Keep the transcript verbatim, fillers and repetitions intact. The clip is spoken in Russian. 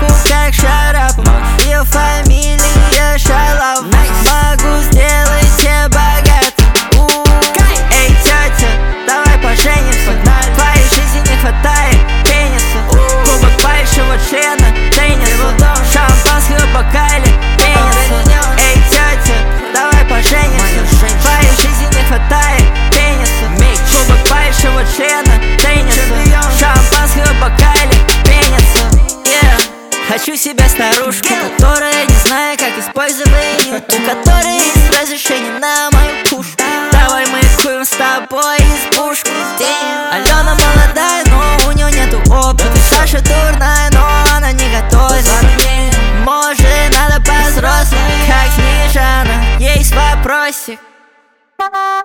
могу как шарап, ее фамилия Шалав. Могу сделать тебя богатым. Эй, тетя, давай поженимся. В твоей жизни не хватает пениса. Кубок большого члена, теннис, шампанского в бокале, пениса. Эй, тетя, давай поженимся. В твоей жизни не хватает пениса. Кубок большого члена, теннис, шампанского в бокале, пениса. Yeah. Хочу себе старушку, которая не знает, как использовать нют, у которой есть разрешение на мою пушку. Давай мы курим с тобой избушку. Алена молодая, но у нее нету опыта. Саша дурная, но она не готова. Может, надо по-взрослому, как Снежана. Есть вопросик.